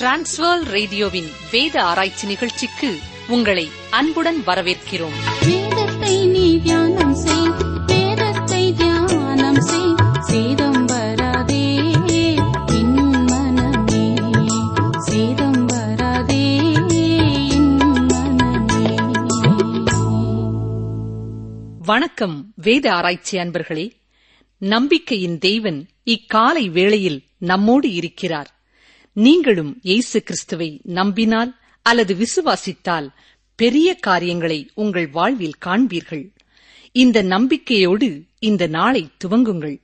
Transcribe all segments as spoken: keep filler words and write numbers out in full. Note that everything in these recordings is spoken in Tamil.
டிரான்ஸ்வேர்ல்ட் ரேடியோவின் வேத ஆராய்ச்சி நிகழ்ச்சிக்கு உங்களை அன்புடன் வரவேற்கிறோம். வேதத்தை நீ தியானம் செய், வேதத்தை தியானம் செய், சேதம் வராதே என் மனமே, சேதம் வராதே என் மனமே. வணக்கம் வேத ஆராய்ச்சி அன்பர்களே. நம்பிக்கையின் தேவன் இக்காலை வேளையில் நம்மோடு இருக்கிறார். நீங்களும் இயேசு கிறிஸ்துவை நம்பினால் அல்லது விசுவாசித்தால் பெரிய காரியங்களை உங்கள் வாழ்வில் காண்பீர்கள். இந்த நம்பிக்கையோடு இந்த நாளை துவங்குங்கள்.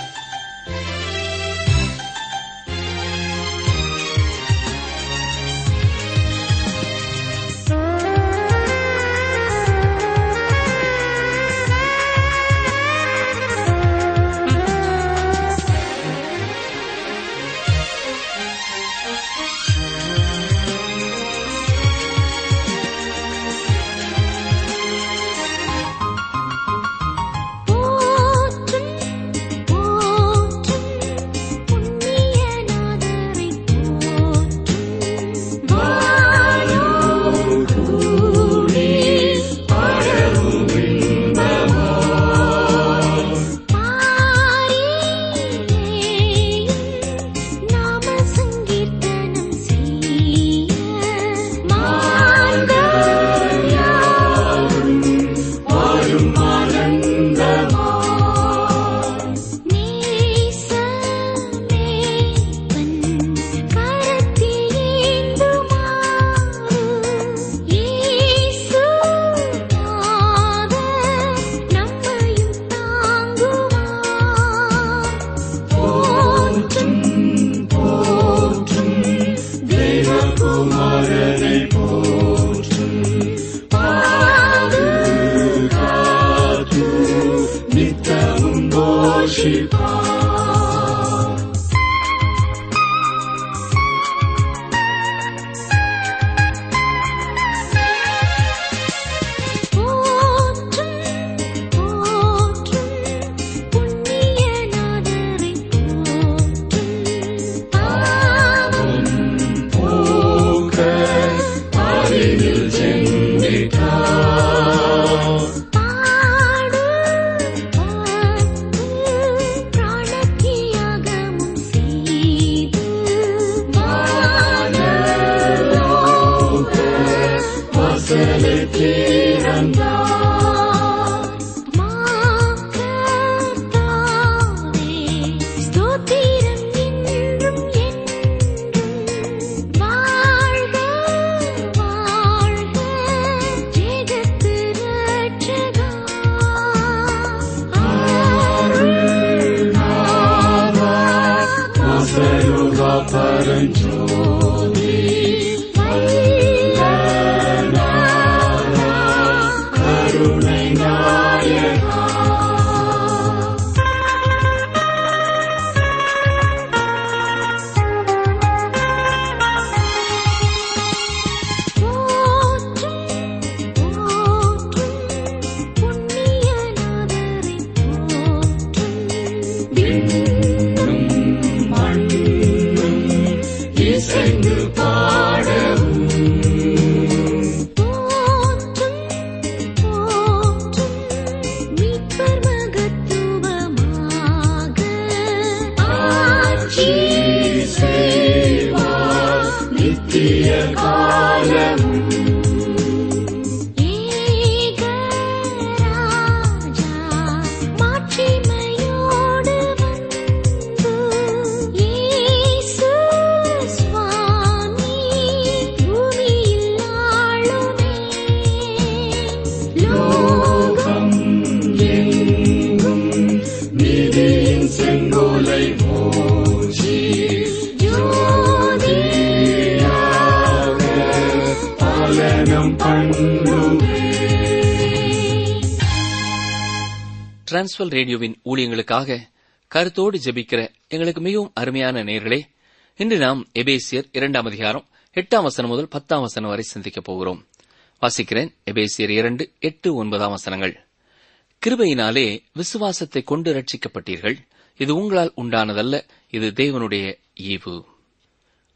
டிரான்ஸ்வேர்ல்ட் ரேடியோவின் ஊழியங்களுக்காக கருத்தோடு ஜெபிக்கிற எங்களுக்கு மிகவும் அருமையான நேயர்களே, இன்று நாம் எபேசியர் இரண்டாம் அதிகாரம் எட்டாம் வசனம் முதல் பத்தாம் வசனம் வரை சிந்திக்கப் போகிறோம். வாசிக்கிறேன். எபேசியர் இரண்டு எட்டு ஒன்பதாம் வசனங்கள். கிருபையினாலே விசுவாசத்தை கொண்டு ரட்சிக்கப்பட்டீர்கள். இது உங்களால் உண்டானதல்ல, இது தேவனுடைய ஈவு.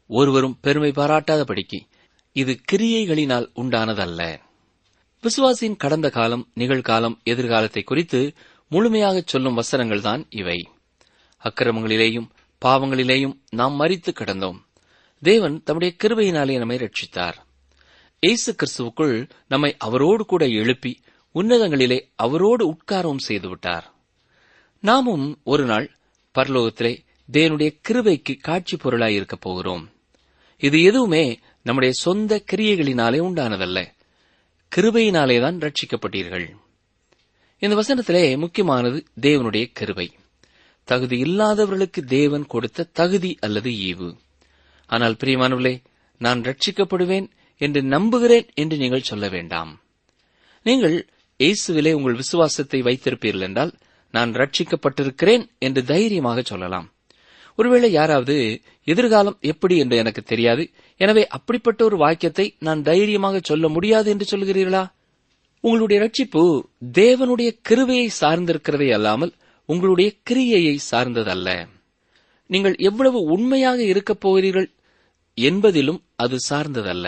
ஒருவரும் பெருமை பாராட்டாதபடிக்கு இது கிரியைகளினால் உண்டானதல்ல. விசுவாசியின் கடந்த காலம், நிகழ்காலம், எதிர்காலத்தை குறித்து முழுமையாகச் சொல்லும் வசனங்கள்தான் இவை. அக்கிரமங்களிலேயும் பாவங்களிலேயும் நாம் மரித்து கிடந்தோம். தேவன் தம்முடைய கிருபையினாலே நம்மை ரட்சித்தார். இயேசு கிறிஸ்துவுக்குள் நம்மை அவரோடு கூட எழுப்பி உன்னதங்களிலே அவரோடு உட்காரவும் செய்துவிட்டார். நாமும் ஒரு நாள் பரலோகத்திலே தேவனுடைய கிருபைக்கு காட்சி பொருளாய் இருக்கப் போகிறோம். இது எதுவுமே நம்முடைய சொந்த கிரியைகளினாலே உண்டானதல்ல, கிருபையினாலேதான் ரட்சிக்கப்பட்டீர்கள். இந்த வசனத்திலே முக்கியமானது தேவனுடைய கிருபை. தகுதி இல்லாதவர்களுக்கு தேவன் கொடுத்த தகுதி அல்லது ஈவு. ஆனால் பிரியமானவர்களே, நான் ரட்சிக்கப்படுவேன் என்று நம்புகிறேன் என்று நீங்கள் சொல்ல வேண்டாம். நீங்கள் இயேசுவிலே உங்கள் விசுவாசத்தை வைத்திருப்பீர்கள் என்றால், நான் ரட்சிக்கப்பட்டிருக்கிறேன் என்று தைரியமாக சொல்லலாம். ஒருவேளை யாராவது எதிர்காலம் எப்படி என்று எனக்கு தெரியாது, எனவே அப்படிப்பட்ட ஒரு வாக்கியத்தை நான் தைரியமாக சொல்ல முடியாது என்று சொல்கிறீர்களா? உங்களுடைய ரட்சிப்பு தேவனுடைய கிருபையை சார்ந்திருக்கிறதே அல்லாமல் உங்களுடைய கிரியையை சார்ந்ததல்ல. நீங்கள் எவ்வளவு உண்மையாக இருக்கப் போகிறீர்கள் என்பதிலும் அது சார்ந்ததல்ல.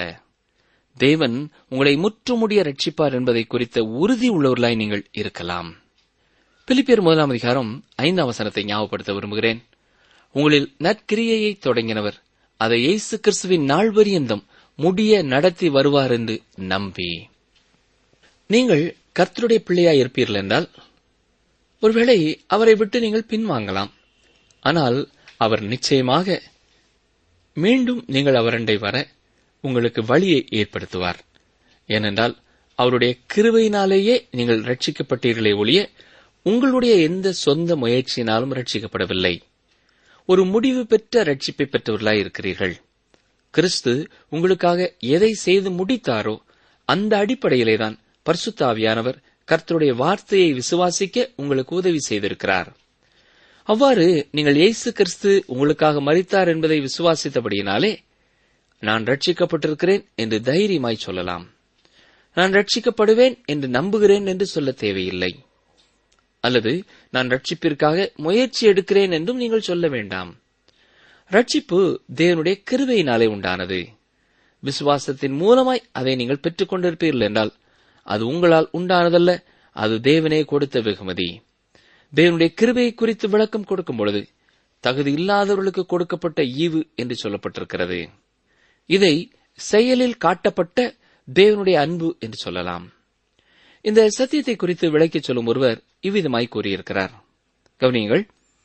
தேவன் உங்களை முற்றுமுடிய ரட்சிப்பார் என்பதை குறித்த உறுதி உள்ளவர்களாய் நீங்கள் இருக்கலாம். பிலிப்பியர் முதலாம் அதிகாரம் ஐந்தாம் வசனத்தை ஞாபகப்படுத்த விரும்புகிறேன். உங்களில் நற்கிரியையை தொடங்கினவர் அதை இயேசு கிறிஸ்துவின் நாள் பரியந்தம் முடிய நடத்தி வருவார் என்று நம்பி. நீங்கள் கர்த்தருடைய பிள்ளையாய் இருப்பீர்கள் என்றால் ஒருவேளை அவரை விட்டு நீங்கள் பின்வாங்கலாம். ஆனால் அவர் நிச்சயமாக மீண்டும் நீங்கள் அவரண்டை வர உங்களுக்கு வழியை ஏற்படுத்துவார். ஏனென்றால் அவருடைய கிருபையினாலேயே நீங்கள் ரட்சிக்கப்பட்டீர்களே ஒழிய உங்களுடைய எந்த சொந்த முயற்சியினாலும் ரட்சிக்கப்படவில்லை. ஒரு முடிவு பெற்ற ரட்சிப்பை பெற்றவர்களாய் இருக்கிறீர்கள். கிறிஸ்து உங்களுக்காக எதை செய்து முடித்தாரோ அந்த அடிப்படையிலேதான் பரிசுத்த ஆவியானவர் கர்த்தருடைய வார்த்தையை விசுவாசிக்க உங்களுக்கு உதவி செய்திருக்கிறார். அவ்வாறு நீங்கள் இயேசு கிறிஸ்து உங்களுக்காக மரித்தார் என்பதை விசுவாசித்தபடியினாலே நான் ரட்சிக்கப்பட்டிருக்கிறேன் என்று தைரியமாய் சொல்லலாம். நான் ரட்சிக்கப்படுவேன் என்று நம்புகிறேன் என்று சொல்ல தேவையில்லை. அல்லது நான் ரட்சிப்பிற்காக முயற்சி எடுக்கிறேன் என்றும் நீங்கள் சொல்ல வேண்டாம். ரட்சிப்பு தேவனுடைய கிருபையினாலே உண்டானது. விசுவாசத்தின் மூலமாய் அதை நீங்கள் பெற்றுக் கொண்டிருப்பீர்கள் என்றால் அது உங்களால் உண்டானதல்ல, அது தேவனே கொடுத்த வெகுமதி. தேவனுடைய கிருபையை குறித்து விளக்கம் கொடுக்கும் பொழுது தகுதி இல்லாதவர்களுக்கு கொடுக்கப்பட்ட ஈவு என்று சொல்லப்பட்டிருக்கிறது. இதை செயலில் காட்டப்பட்ட தேவனுடைய அன்பு என்று சொல்லலாம். இந்த சத்தியத்தை குறித்து விளக்கிச் சொல்லும் ஒருவர் இவ்விதமாய் கூறியிருக்கிறார். கவனியுங்கள்.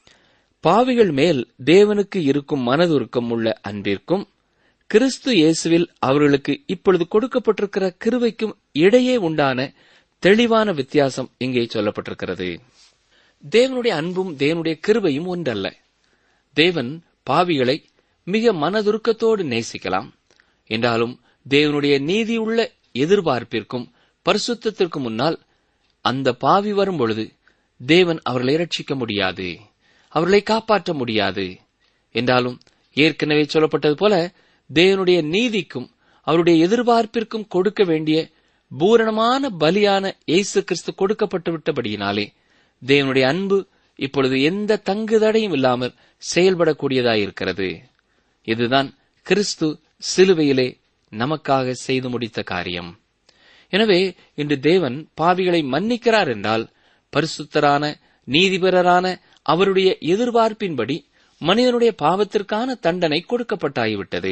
பாவிகள் மேல் தேவனுக்கு இருக்கும் மனதுருக்கம் உள்ள அன்பிற்கும் கிறிஸ்து இயேசுவில் அவர்களுக்கு இப்பொழுது கொடுக்கப்பட்டிருக்கிற கிருபைக்கும் இடையே உண்டான தெளிவான வித்தியாசம் இங்கே சொல்லப்பட்டிருக்கிறது. தேவனுடைய அன்பும் தேவனுடைய கிருபையும் ஒன்றல்ல. தேவன் பாவிகளை மிக மனதுருக்கத்தோடு நேசிக்கலாம். என்றாலும் தேவனுடைய நீதியுள்ள எதிர்பார்ப்பிற்கும் பரிசுத்தத்திற்கும் முன்னால் அந்த பாவி வரும் பொழுது தேவன் அவர்களை ரட்சிக்க முடியாது, அவர்களை காப்பாற்ற முடியாது. என்றாலும் ஏற்கனவே சொல்லப்பட்டது போல தேவனுடைய நீதிக்கும் அவருடைய எதிர்பார்ப்பிற்கும் கொடுக்க வேண்டிய பூரணமான பலியான இயேசு கிறிஸ்து கொடுக்கப்பட்டு விட்டபடியினாலே தேவனுடைய அன்பு இப்பொழுது எந்த தங்குதடையும் இல்லாமல் செயல்படக்கூடியதாயிருக்கிறது. இதுதான் கிறிஸ்து சிலுவையிலே நமக்காக செய்து முடித்த காரியம். எனவே இன்று தேவன் பாவிகளை மன்னிக்கிறார் என்றால் பரிசுத்தரான நீதிபரரான அவருடைய எதிர்பார்ப்பின்படி மனிதனுடைய பாவத்திற்கான தண்டனை கொடுக்கப்பட்டாகிவிட்டது.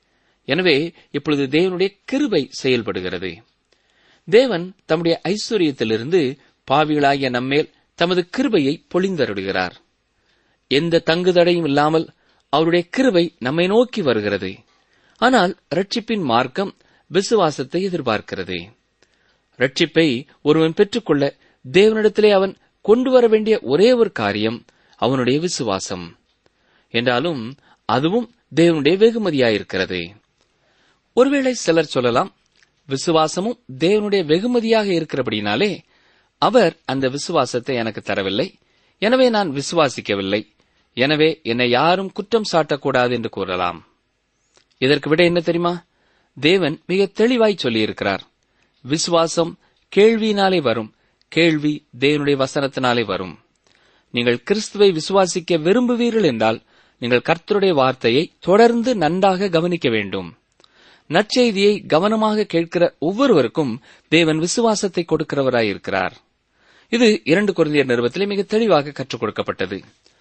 எனவே இப்பொழுது தேவனுடைய கிருபை செயல்படுகிறது. தேவன் தம்முடைய ஐஸ்வர்யத்திலிருந்து பாவிகளாகிய நம்மேல் தமது கிருபையை பொழிந்தருடுகிறார். எந்த தங்குதடையும் இல்லாமல் அவருடைய கிருபை நம்மை நோக்கி வருகிறது. ஆனால் ரட்சிப்பின் மார்க்கம் விசுவாசத்தை எதிர்பார்க்கிறது. ரட்சிப்பை ஒருவன் பெற்றுக்கொள்ள தேவனிடத்திலே அவன் கொண்டு வர வேண்டிய ஒரே ஒரு காரியம் அவனுடைய விசுவாசம். என்றாலும் அதுவும் தேவனுடைய வெகுமதியாயிருக்கிறது. ஒருவேளை சிலர் சொல்லலாம், விசுவாசமும் தேவனுடைய வெகுமதியாக இருக்கிறபடினாலே அவர் அந்த விசுவாசத்தை எனக்கு தரவில்லை, எனவே நான் விசுவாசிக்கவில்லை, எனவே என்னை யாரும் குற்றம் சாட்டக்கூடாது என்று கூறலாம். இதற்கு விட என்ன தெரியுமா? தேவன் மிக தெளிவாய் சொல்லியிருக்கிறார். விசுவாசம் கேள்வியினாலே வரும், கேள்வி தேவனுடைய வசனத்தினாலே வரும். நீங்கள் கிறிஸ்துவை விசுவாசிக்க விரும்புவீர்கள் என்றால் நீங்கள் கர்த்தருடைய வார்த்தையை தொடர்ந்து நன்றாக கவனிக்க வேண்டும். நற்செய்தியை கவனமாக கேட்கிற ஒவ்வொருவருக்கும் தேவன் விசுவாசத்தை கொடுக்கிறவராயிருக்கிறார். இது இரண்டு கொரிந்தியர் நிருபத்திலே மிக தெளிவாக கற்றுக் கொடுக்கப்பட்டது.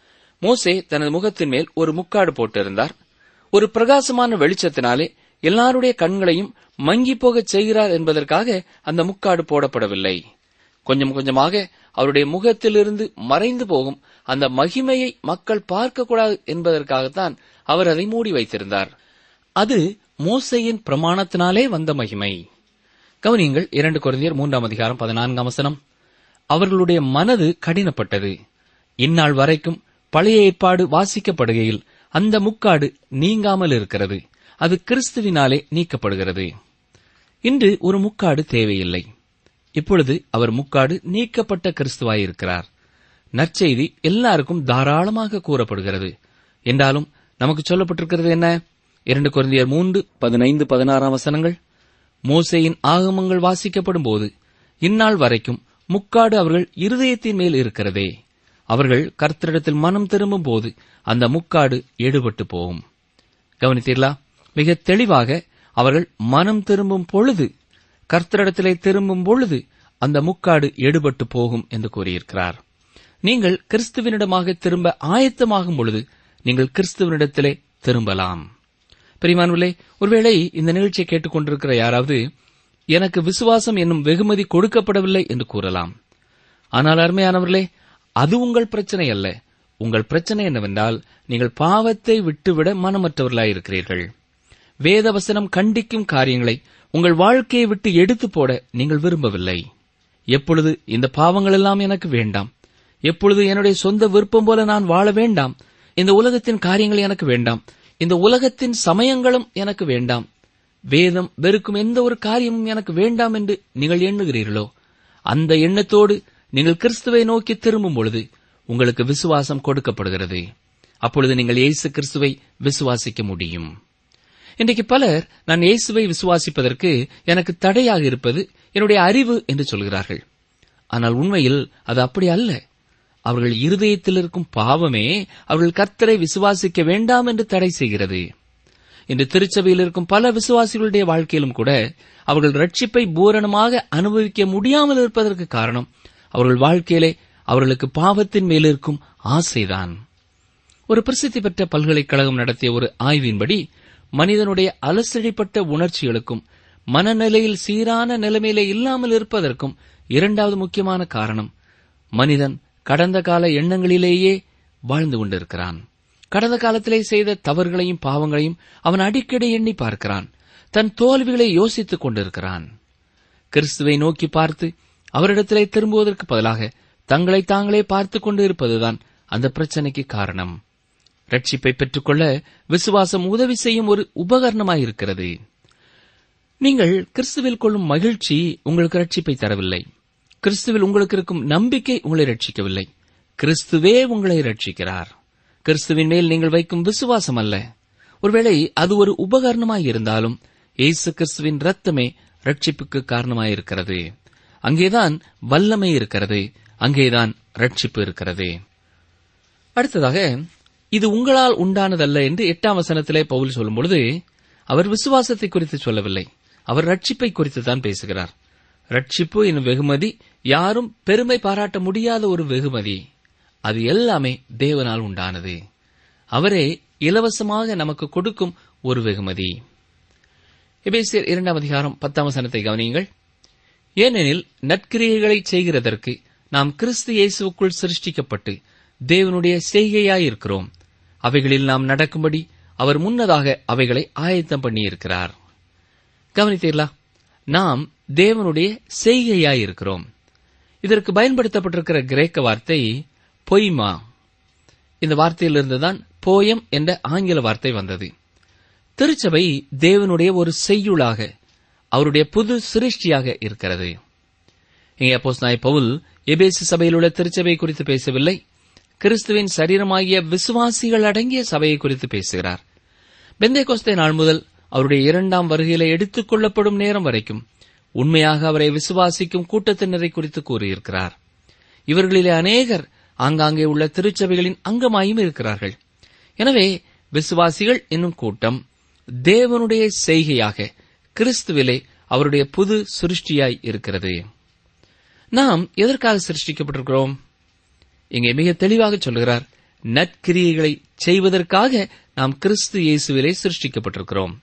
மோசே தனது முகத்தின் மேல் ஒரு முக்காடு போட்டிருந்தார். ஒரு பிரகாசமான வெளிச்சத்தினாலே எல்லாருடைய கண்களையும் மங்கி போகச் செய்கிறார் என்பதற்காக அந்த முக்காடு போடப்படவில்லை. கொஞ்சம் கொஞ்சமாக அவருடைய முகத்திலிருந்து மறைந்து போகும் அந்த மகிமையை மக்கள் பார்க்கக்கூடாது என்பதற்காகத்தான் அவர் அதை மூடி வைத்திருந்தார். அது மோசேயின் பிரமாணத்தினாலே வந்த மகிமை. கவனியுங்கள், இரண்டு கொரிந்தியர் மூன்றாம் அதிகாரம் பதினான்காம் வசனம். அவர்களுடைய மனது கடினப்பட்டது. இந்நாள் வரைக்கும் பழைய ஏற்பாடு வாசிக்கப்படுகையில் அந்த முக்காடு நீங்காமல் இருக்கிறது. அது கிறிஸ்துவினாலே நீக்கப்படுகிறது. இன்று ஒரு முக்காடு தேவையில்லை. இப்பொழுது அவர் முக்காடு நீக்கப்பட்ட கிறிஸ்துவாயிருக்கிறார். நற்செய்தி எல்லாருக்கும் தாராளமாக கூறப்படுகிறது. என்றாலும் நமக்கு சொல்லப்பட்டிருக்கிறது என்ன? இரண்டு கொரிந்தியர் மூன்று பதினைந்து பதினாறாம் வசனங்கள். மோசேயின் ஆகமங்கள் வாசிக்கப்படும் போது இந்நாள் வரைக்கும் முக்காடு அவர்கள் இருதயத்தின் மேல் இருக்கிறதே. அவர்கள் கர்த்தரிடத்தில் மனம் திரும்பும் போது அந்த முக்காடு எடுபட்டு போகும். கவனித்தீர்களா? மிக தெளிவாக அவர்கள் மனம் திரும்பும் பொழுது, கர்த்தரிடத்திலே திரும்பும் பொழுது அந்த முக்காடு எடுபட்டு போகும் என்று கூறியிருக்கிறார். நீங்கள் கிறிஸ்துவனிடமாக திரும்ப ஆயத்தமாகும் பொழுது நீங்கள் கிறிஸ்துவனிடத்திலே திரும்பலாம். பிரியமானவர்களே, ஒருவேளை இந்த நிகழ்ச்சியை கேட்டுக்கொண்டிருக்கிற யாராவது எனக்கு விசுவாசம் என்னும் வெகுமதி கொடுக்கப்படவில்லை என்று கூறலாம். ஆனால் அருமையானவர்களே, அது உங்கள் பிரச்சனை அல்ல. உங்கள் பிரச்சனை என்னவென்றால் நீங்கள் பாவத்தை விட்டுவிட மனமற்றவர்களாயிருக்கிறீர்கள். வேதவசனம் கண்டிக்கும் காரியங்களை உங்கள் வாழ்க்கையை விட்டு எடுத்து போட நீங்கள் விரும்பவில்லை. எப்பொழுது இந்த பாவங்கள் எல்லாம் எனக்கு வேண்டாம், எப்பொழுது என்னுடைய சொந்த விருப்பம் போல நான் வாழ வேண்டாம், இந்த உலகத்தின் காரியங்கள் எனக்கு வேண்டாம், இந்த உலகத்தின் சமயங்களும் எனக்கு வேண்டாம், வேதம் வெறுக்கும் எந்த ஒரு காரியமும் எனக்கு வேண்டாம் என்று நீங்கள் எண்ணுகிறீர்களோ, அந்த எண்ணத்தோடு நீங்கள் கிறிஸ்துவை நோக்கி திரும்பும் பொழுது உங்களுக்கு விசுவாசம் கொடுக்கப்படுகிறது. அப்பொழுது நீங்கள் இயேசு கிறிஸ்துவை விசுவாசிக்க முடியும். இன்றைக்கு பலர் நான் இயேசுவை விசுவாசிப்பதற்கு எனக்கு தடையாக இருப்பது என்னுடைய அறிவு என்று சொல்கிறார்கள். ஆனால் உண்மையில் அது அப்படி அல்ல. அவர்கள் இருதயத்தில் இருக்கும் பாவமே அவர்கள் கர்த்தரை விசுவாசிக்க வேண்டாம் என்று தடை செய்கிறது. இன்று திருச்சபையில் இருக்கும் பல விசுவாசிகளுடைய வாழ்க்கையிலும் கூட அவர்கள் ரட்சிப்பை பூரணமாக அனுபவிக்க முடியாமல் இருப்பதற்கு காரணம் அவர்கள் வாழ்க்கையிலே அவர்களுக்கு பாவத்தின் மேலிருக்கும் ஆசைதான். ஒரு பிரசித்தி பெற்ற பல்கலைக்கழகம் நடத்திய ஒரு ஆய்வின்படி மனிதனுடைய அலசடிப்பட்ட உணர்ச்சிகளுக்கும் மனநிலையில் சீரான நிலைமையிலே இல்லாமல் இருப்பதற்கும் இரண்டாவது முக்கியமான காரணம், மனிதன் கடந்த கால எண்ணங்களிலேயே வாழ்ந்து கொண்டிருக்கிறான். கடந்த காலத்திலே செய்த தவறுகளையும் பாவங்களையும் அவன் அடிக்கடி எண்ணி பார்க்கிறான். தன் தோல்விகளை யோசித்துக் கொண்டிருக்கிறான். கிறிஸ்துவை நோக்கி பார்த்து அவரிடத்திலே திரும்புவதற்கு பதிலாக தங்களை தாங்களே பார்த்துக் கொண்டு இருப்பதுதான் அந்த பிரச்சனைக்கு காரணம். ரட்சிப்பை பெற்றுக்கொள்ள விசுவாசம் உதவி செய்யும் ஒரு உபகரணமாயிருக்கிறது. நீங்கள் கிறிஸ்துவில் கொள்ளும் மகிழ்ச்சி உங்களுக்கு ரட்சிப்பை தரவில்லை. கிறிஸ்துவில் உங்களுக்கு இருக்கும் நம்பிக்கை உங்களை ரட்சிக்கவில்லை. கிறிஸ்துவே உங்களை ரட்சிக்கிறார். கிறிஸ்துவின் மேல் நீங்கள் வைக்கும் விசுவாசம் அல்ல. ஒருவேளை அது ஒரு உபகரணமாயிருந்தாலும் இயேசு கிறிஸ்துவின் ரத்தமே ரட்சிப்புக்கு காரணமாயிருக்கிறது. அங்கேதான் வல்லமை இருக்கிறது, அங்கேதான் ரட்சிப்பு இருக்கிறது. அடுத்ததாக, இது உங்களால் உண்டானதல்ல என்று எட்டாம் வசனத்திலே பவுல் சொல்லும் பொழுது அவர் விசுவாசத்தை குறித்து சொல்லவில்லை, அவர் ரட்சிப்பை குறித்து தான் பேசுகிறார். ரட்சிப்பு என்னும் வெகுமதி யாரும் பெருமை பாராட்ட முடியாத ஒரு வெகுமதி. அது எல்லாமே தேவனால் உண்டானது. அவரே இலவசமாக நமக்கு கொடுக்கும் ஒரு வெகுமதி. எபேசியர் இரண்டாம் அதிகாரம் பத்தாம் வசனத்தை கவனியுங்கள். ஏனெனில் நற்கிரியைகளை செய்கிறதற்கு நாம் கிறிஸ்து இயேசுவுக்குள் சிருஷ்டிக்கப்பட்டு தேவனுடைய செய்கையாயிருக்கிறோம். அவைகளில் நாம் நடக்கும்படி அவர் முன்னதாக அவைகளை ஆயத்தம் பண்ணியிருக்கிறார். கவனித்தீர்களா? நாம் தேவனுடைய செய்கையாயிருக்கிறோம். இதற்கு பயன்படுத்தப்பட்டிருக்கிற கிரேக்க வார்த்தை பொய்மா. இந்த வார்த்தையிலிருந்துதான் போயம் என்ற ஆங்கில வார்த்தை வந்தது. திருச்சபை தேவனுடைய ஒரு செய்யுளாக, அவருடைய புது சிருஷ்டியாக இருக்கிறது. இங்கே அப்போஸ்தலனாகிய பவுல் எபேசு சபையில் உள்ள திருச்சபை குறித்து பேசவில்லை, கிறிஸ்துவின் சரீரமாகிய விசுவாசிகள் அடங்கிய சபையை குறித்து பேசுகிறார். பெந்தேகோஸ்தே நாள் முதல் அவருடைய இரண்டாம் வருகையிலே எடுத்துக் கொள்ளப்படும் நேரம் வரைக்கும் உண்மையாக அவரை விசுவாசிக்கும் கூட்டத்தினரை குறித்து கூறியிருக்கிறார். இவர்களிலே அநேகர் ஆங்காங்கே உள்ள திருச்சபைகளின் அங்கமாயும் இருக்கிறார்கள். எனவே விசுவாசிகள் என்னும் கூட்டம் தேவனுடைய செய்கையாக கிறிஸ்துவிலே அவருடைய புது சிருஷ்டியாய் இருக்கிறது. நாம் எதற்காக சிருஷ்டிக்கப்பட்டிருக்கிறோம்? இங்கே மிக தெளிவாக சொல்கிறார், நற்கிரியைகளை செய்வதற்காக நாம் கிறிஸ்து இயேசுவிலே சிருஷ்டிக்கப்பட்டிருக்கிறோம்.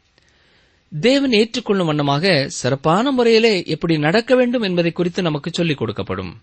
தேவன் ஏற்றுக்கொள்ளும் வண்ணமாக சிறப்பான முறையிலே எப்படி நடக்க வேண்டும் என்பதை குறித்து நமக்கு சொல்லிக் கொடுக்கப்படும்.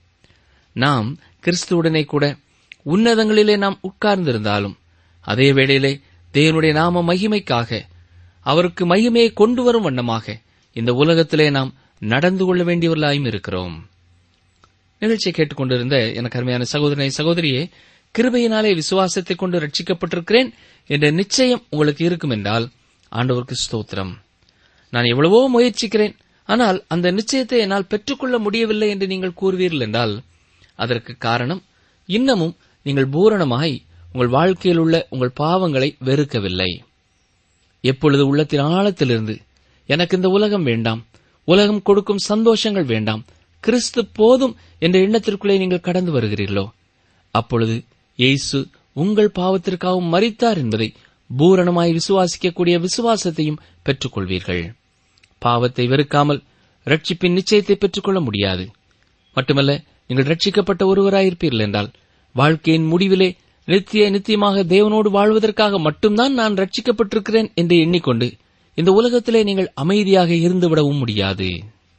நாம் கிறிஸ்துவுடனே கூட உன்னதங்களிலே நாம் உட்கார்ந்திருந்தாலும் அதே வேளையிலே தேவனுடைய நாம மகிமைக்காக அவருக்கு மகிமையை கொண்டு வரும் வண்ணமாக இந்த உலகத்திலே நாம் நடந்து கொள்ள வேண்டியவர்களாயும் இருக்கிறோம். நிகழ்ச்சியை கேட்டுக்கொண்டிருந்த எனக்கு அருமையான சகோதரனை சகோதரியே, கிருபையினாலே விசுவாசத்தை கொண்டு ரட்சிக்கப்பட்டிருக்கிறேன் என்ற நிச்சயம் உங்களுக்கு இருக்கும் என்றால் ஆண்டவருக்கு ஸ்தோத்திரம். நான் எவ்வளவோ முயற்சிக்கிறேன், ஆனால் அந்த நிச்சயத்தை என்னால் பெற்றுக்கொள்ள முடியவில்லை என்று நீங்கள் கூறுவீர்கள் என்றால் அதற்கு காரணம், இன்னமும் நீங்கள் பூரணமாய் உங்கள் வாழ்க்கையில் உள்ள உங்கள் பாவங்களை வெறுக்கவில்லை. எப்பொழுது உள்ளத்தின் ஆழத்திலிருந்து எனக்கு இந்த உலகம் வேண்டாம், உலகம் கொடுக்கும் சந்தோஷங்கள் வேண்டாம், கிறிஸ்து போதும் என்ற எண்ணத்திற்குள்ளே நீங்கள் கடந்து வருகிறீர்களோ, அப்பொழுது இயேசு உங்கள் பாவத்திற்காகவும் மரித்தார் என்பதை பூரணமாய் விசுவாசிக்கக்கூடிய விசுவாசத்தையும் பெற்றுக் கொள்வீர்கள். பாவத்தை வெறுக்காமல் ரட்சிப்பின் நிச்சயத்தை பெற்றுக்கொள்ள முடியாது. மட்டுமல்ல, நீங்கள் ரட்சிக்கப்பட்ட ஒருவராயிருப்பீர்கள் என்றால் வாழ்க்கையின் முடிவிலே நித்திய நித்தியமாக தேவனோடு வாழ்வதற்காக மட்டும்தான் நான் ரட்சிக்கப்பட்டிருக்கிறேன் என்று எண்ணிக்கொண்டு இந்த உலகத்திலே நீங்கள் அமைதியாக இருந்துவிடவும் முடியாது.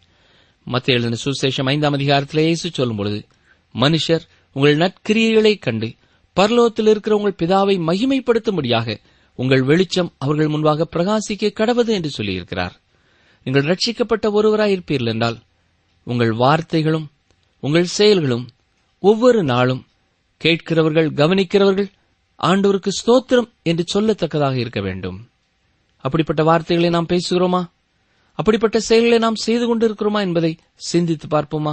மத்தேயு எழுதின சுவிசேஷம் ஐந்தாம் அதிகாரத்திலே இயேசு சொல்லும்பொழுது, மனுஷர் உங்கள் நற்கிரியைகளைக் கண்டு பரலோகத்தில் இருக்கிற உங்கள் பிதாவை மகிமைப்படுத்தும்படியாக உங்கள் வெளிச்சம் அவர்கள் முன்பாக பிரகாசிக்க கடவது என்று சொல்லியிருக்கிறார். நீங்கள் ரட்சிக்கப்பட்ட ஒருவராயிருப்பீர்கள் என்றால் உங்கள் வார்த்தைகளும் உங்கள் செயல்களும் ஒவ்வொரு நாளும் கேட்கிறவர்கள் கவனிக்கிறவர்கள் ஆண்டவருக்கு ஸ்தோத்திரம் என்று சொல்லத்தக்கதாக இருக்க வேண்டும். அப்படிப்பட்ட வார்த்தைகளை நாம் பேசுகிறோமா? அப்படிப்பட்ட செயல்களை நாம் செய்து கொண்டிருக்கிறோமா என்பதை சிந்தித்து பார்ப்போமா?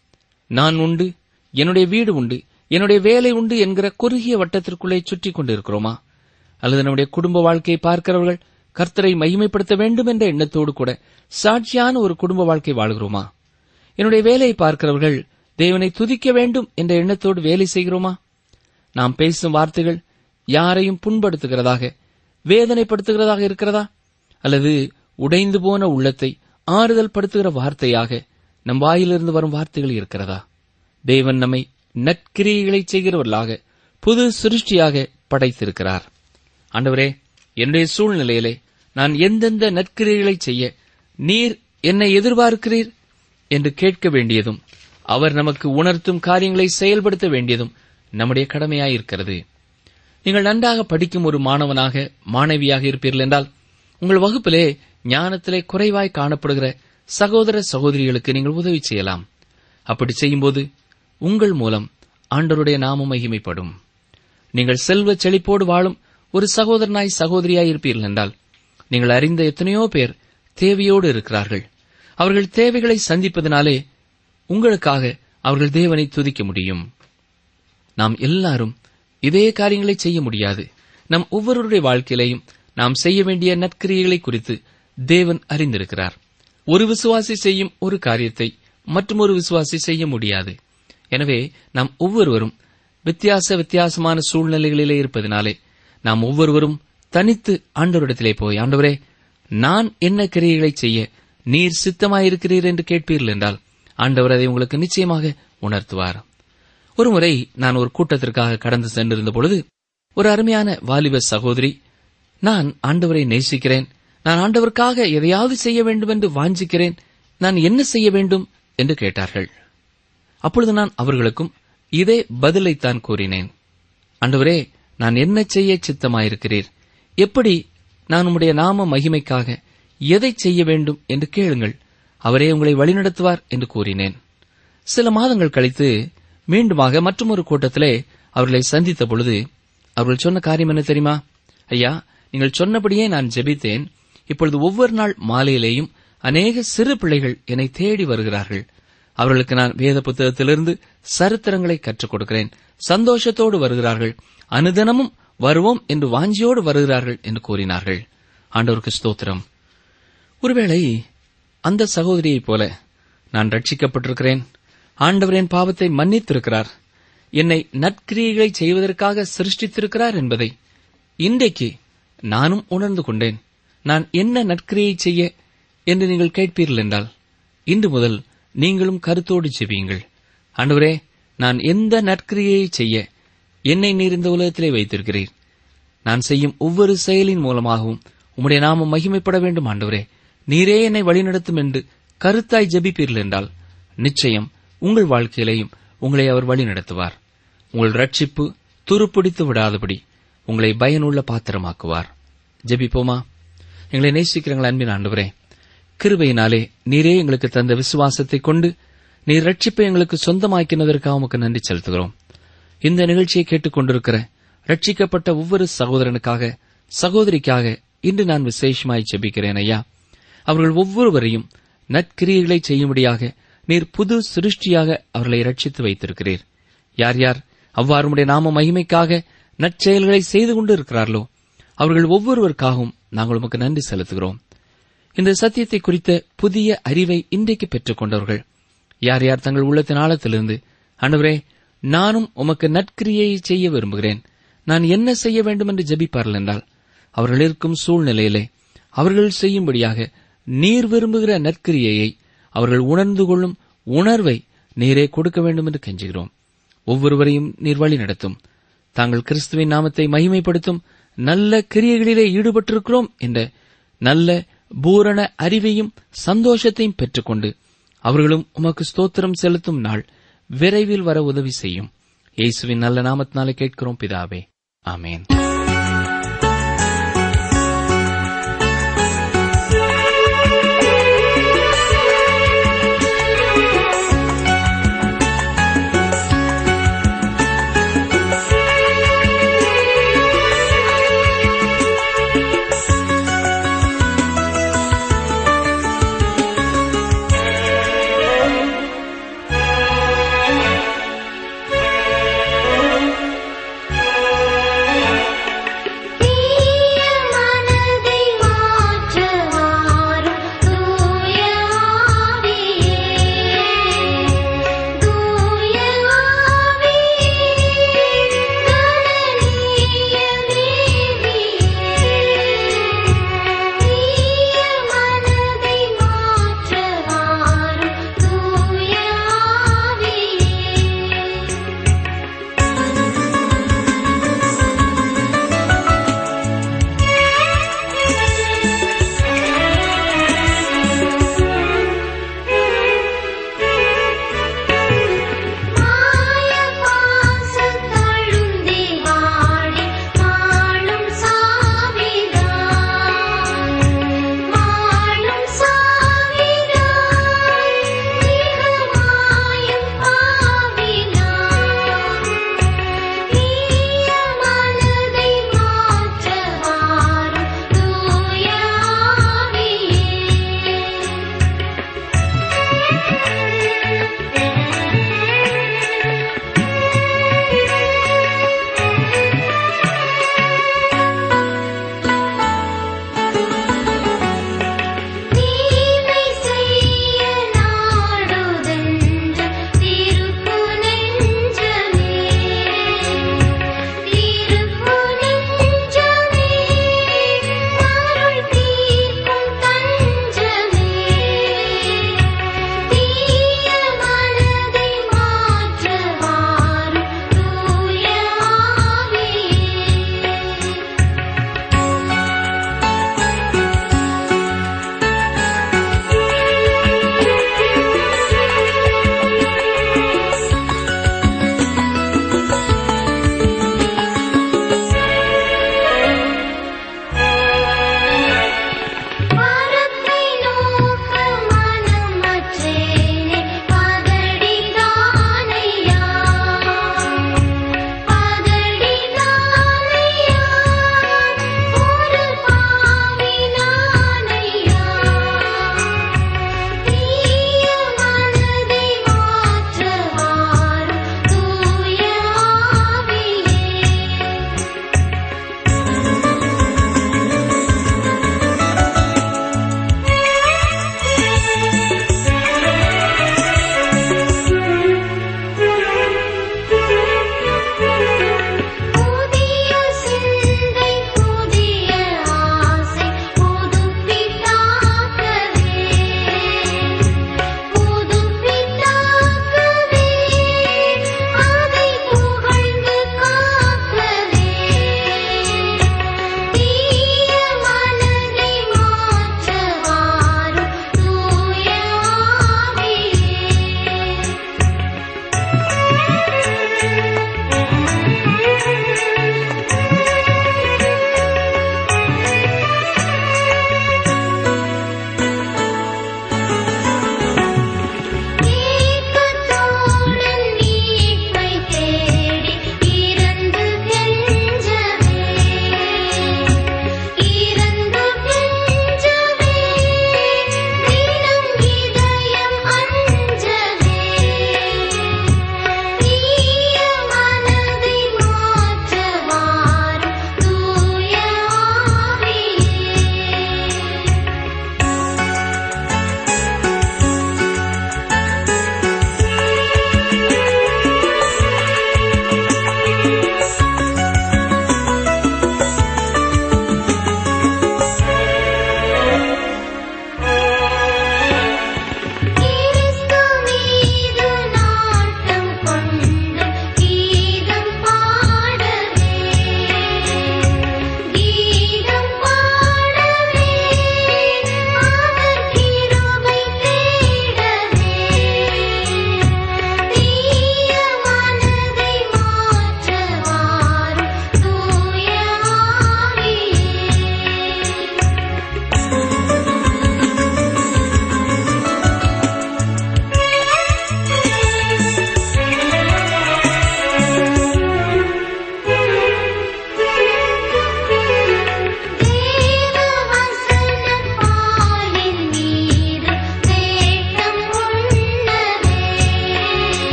நான் உண்டு, என்னுடைய வீடு உண்டு, என்னுடைய வேலை உண்டு என்கிற குறுகிய வட்டத்திற்குள்ளே சுற்றி கொண்டிருக்கிறோமா? அல்லது நம்முடைய குடும்ப வாழ்க்கையை பார்க்கிறவர்கள் கர்த்தரை மகிமைப்படுத்த வேண்டும் என்ற எண்ணத்தோடு கூட சாட்சியான ஒரு குடும்ப வாழ்க்கை வாழ்கிறோமா? என்னுடைய வேலையை பார்க்கிறவர்கள் தேவனை துதிக்க வேண்டும் என்ற எண்ணத்தோடு வேலை செய்கிறோமா? நாம் பேசும் வார்த்தைகள் யாரையும் புண்படுத்துகிறதாக, வேதனைப்படுத்துகிறதாக இருக்கிறதா? அல்லது உடைந்து போன உள்ளத்தை ஆறுதல் படுத்துகிற வார்த்தையாக நம் வாயிலிருந்து வரும் வார்த்தைகள் இருக்கிறதா? தேவன் நம்மை நற்கிரியைகளை செய்கிறவர்களாக புது சிருஷ்டியாக படைத்திருக்கிறார். ஆண்டவரே, என்னுடைய சூழ்நிலையிலே நான் எந்தெந்த நற்கிரியைகளை செய்ய நீர் என்னை எதிர்பார்க்கிறீர் என்று கேட்க வேண்டியதும் அவர் நமக்கு உணர்த்தும் காரியங்களை செயல்படுத்த வேண்டியதும் நம்முடைய கடமையாயிருக்கிறது. நீங்கள் நன்றாக படிக்கும் ஒரு மாணவனாக மாணவியாக இருப்பீர்கள் என்றால் உங்கள் வகுப்பிலே ஞானத்திலே குறைவாய் காணப்படுகிற சகோதர சகோதரிகளுக்கு நீங்கள் உதவி செய்யலாம். அப்படி செய்யும்போது உங்கள் மூலம் ஆண்டவருடைய நாமம் மகிமைப்படும். நீங்கள் செல்வ செழிப்போடு வாழும் ஒரு சகோதரனாய் சகோதரியாய் இருப்பீர்கள் என்றால் நீங்கள் அறிந்த எத்தனையோ பேர் தேவையோடு இருக்கிறார்கள். அவர்கள் தேவைகளை சந்திப்பதனாலே உங்களுக்காக அவர்கள் தேவனை துதிக்க முடியும். நாம் எல்லாரும் இதே காரியங்களை செய்ய முடியாது. நம் ஒவ்வொருவருடைய வாழ்க்கையிலையும் நாம் செய்ய வேண்டிய நற்கிரியைகளை குறித்து தேவன் அறிந்திருக்கிறார். ஒரு விசுவாசி செய்யும் ஒரு காரியத்தை மற்றும் ஒரு விசுவாசி செய்ய முடியாது. எனவே நாம் ஒவ்வொருவரும் வித்தியாச வித்தியாசமான சூழ்நிலைகளிலே இருப்பதனாலே நாம் ஒவ்வொருவரும் தனித்து ஆண்டவரிடத்திலே போய், ஆண்டவரே, நான் என்ன கிரியைகளை செய்ய நீர் சித்தமாயிருக்கிறீர் என்று கேட்பீர்கள் என்றால் ஆண்டவர் அதை உங்களுக்கு நிச்சயமாக உணர்த்துவார். ஒருமுறை நான் ஒரு கூட்டத்திற்காக கடந்து சென்றிருந்த பொழுது ஒரு அருமையான வாலிப சகோதரி, நான் ஆண்டவரை நேசிக்கிறேன், நான் ஆண்டவருக்காக எதையாவது செய்ய வேண்டும் என்று வாஞ்சிக்கிறேன், நான் என்ன செய்ய வேண்டும் என்று கேட்டார்கள். அப்பொழுது நான் அவர்களுக்கும் இதே பதிலைத்தான் கூறினேன். ஆண்டவரே, நான் என்ன செய்ய சித்தமாயிருக்கிறீர், எப்படி நான் உம்முடைய நாம மகிமைக்காக எதை செய்ய வேண்டும் என்று கேளுங்கள், அவரே உங்களை வழிநடத்துவார் என்று கூறினேன். சில மாதங்கள் கழித்து மீண்டுமாக மற்றொரு கூட்டத்திலே அவர்களை சந்தித்த பொழுது அவர்கள் சொன்ன காரியம் என்ன தெரியுமா? ஐயா, நீங்கள் சொன்னபடியே நான் ஜெபித்தேன். இப்பொழுது ஒவ்வொரு நாள் மாலையிலேயும் அநேக சிறு பிள்ளைகள் என்னை தேடி வருகிறார்கள். அவர்களுக்கு நான் வேத புத்தகத்திலிருந்து சரித்திரங்களை கற்றுக் கொடுக்கிறேன். சந்தோஷத்தோடு வருகிறார்கள், அனுதினமும் வருவோம் என்று வாஞ்சியோடு வருகிறார்கள் என்று கூறினார்கள். ஆண்டவருக்கு ஸ்தோத்திரம். ஒருவேளை அந்த சகோதரியைப் போல நான் ரட்சிக்கப்பட்டிருக்கிறேன், ஆண்டவர் என் பாவத்தை மன்னித்திருக்கிறார், என்னை நற்கிரியைகளை செய்வதற்காக சிருஷ்டித்திருக்கிறார் என்பதை இன்றைக்கு நானும் உணர்ந்து கொண்டேன், நான் என்ன நற்கிரியை செய்ய என்று நீங்கள் கேட்பீர்கள் என்றால், இன்று முதல் நீங்களும் கருத்தோடு ஜெபியுங்கள். ஆண்டவரே, நான் எந்த நற்கிரியை செய்ய என்னை நீர் இந்த உலகத்திலே வைத்திருக்கிறீர்? நான் செய்யும் ஒவ்வொரு செயலின் மூலமாகவும் உம்முடைய நாமம் மகிமைப்பட வேண்டும். ஆண்டவரே, நீரே என்னை வழிநடத்தும் என்று கருத்தாய் ஜெபிப்பீர்கள் என்றால், நிச்சயம் உங்கள் வாழ்க்கையிலேயும் உங்களை அவர் வழிநடத்துவார். உங்கள் ரட்சிப்பு துருப்பிடித்து விடாதபடி உங்களை பயனுள்ள பாத்திரமாக்குவார். ஜெபிப்போமா? எங்களை நேசிக்கிறங்கள் அன்பின் ஆண்டவரே, கிருபையினாலே நீரே எங்களுக்கு தந்த விசுவாசத்தை கொண்டு நீர் ரட்சிப்பை எங்களுக்கு சொந்தமாக்கினதற்காக உமக்கு நன்றி செலுத்துகிறோம். இந்த நிகழ்ச்சியை கேட்டுக் கொண்டிருக்கிற ரட்சிக்கப்பட்ட ஒவ்வொரு சகோதரனுக்காக, சகோதரிக்காக இன்று நான் விசேஷமாய் ஜெபிக்கிறேன். ஐயா, அவர்கள் ஒவ்வொருவரையும் நற்கிரியைகளை செய்யும்படியாக நீர் புது சிருஷ்டியாக அவர்களை ரட்சித்து வைத்திருக்கிறீர். யார் யார் அவ்வாறு உம்முடைய நாம மகிமைக்காக நற்செயல்களை செய்து கொண்டு இருக்கிறார்களோ அவர்கள் ஒவ்வொருவருக்காகவும் நாங்கள் உமக்கு நன்றி செலுத்துகிறோம். இந்த சத்தியத்தை குறித்த புதிய அறிவை இன்றைக்கு பெற்றுக் கொண்டவர்கள் யார் யார் தங்கள் உள்ளத்தின் ஆழத்திலிருந்து, ஆண்டவரே, நானும் உமக்கு நற்கிரியை செய்ய விரும்புகிறேன், நான் என்ன செய்ய வேண்டும் என்று ஜெபிப்பார்கள் என்றால், அவர்கள் இருக்கும் சூழ்நிலையிலே அவர்கள் செய்யும்படியாக நீர் விரும்புகிற நற்கிரியையை அவர்கள் உணர்ந்து கொள்ளும் உணர்வை நீரே கொடுக்க வேண்டும் என்று கெஞ்சுகிறோம். ஒவ்வொருவரையும் நீர் வழி நடத்தும். தாங்கள் கிறிஸ்துவின் நாமத்தை மகிமைப்படுத்தும் நல்ல கிரியைகளிலே ஈடுபட்டிருக்கிறோம் என்ற நல்ல பூரண அறிவையும் சந்தோஷத்தையும் பெற்றுக்கொண்டு அவர்களும் உமக்கு ஸ்தோத்திரம் செலுத்தும் நாள் விரைவில் வர உதவி செய்யும். இயேசுவின் நல்ல நாமத்தினாலே கேட்கிறோம் பிதாவே, ஆமேன்.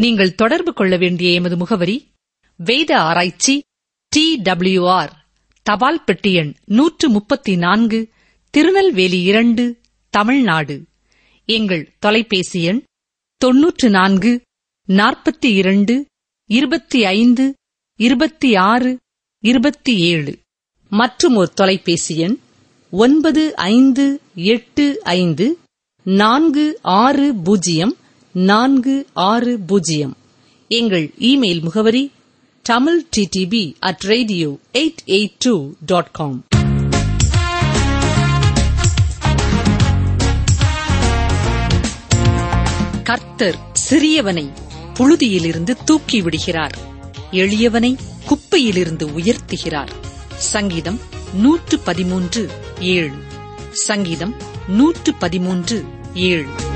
நீங்கள் தொடர்பு கொள்ள வேண்டிய எமது முகவரி: வேத ஆராய்ச்சி, டி டபிள்யூ ஆர், தபால் பெட்டி எண் நூற்று முப்பத்தி நான்கு, திருநெல்வேலி இரண்டு, தமிழ்நாடு. எங்கள் தொலைபேசி எண் தொன்னூற்று நான்கு நாற்பத்தி இரண்டு இருபத்தி ஐந்து இருபத்தி ஆறு இருபத்தி ஏழு. மற்றும் ஒரு தொலைபேசி எண் ஒன்பது ஐந்து எட்டு ஐந்து நான்கு ஆறு பூஜ்ஜியம் நான்கு ஆறு பூஜ்ஜியம். எங்கள் இமெயில் முகவரி Tamil DTP at radio eight eight two dot com. கர்த்தர் சிறியவனை புழுதியிலிருந்து தூக்கி விடுகிறார், எளியவனை குப்பையிலிருந்து உயர்த்துகிறார். சங்கீதம் நூற்று பதிமூன்று ஏழு. சங்கீதம் நூற்று பதிமூன்று ஏழு.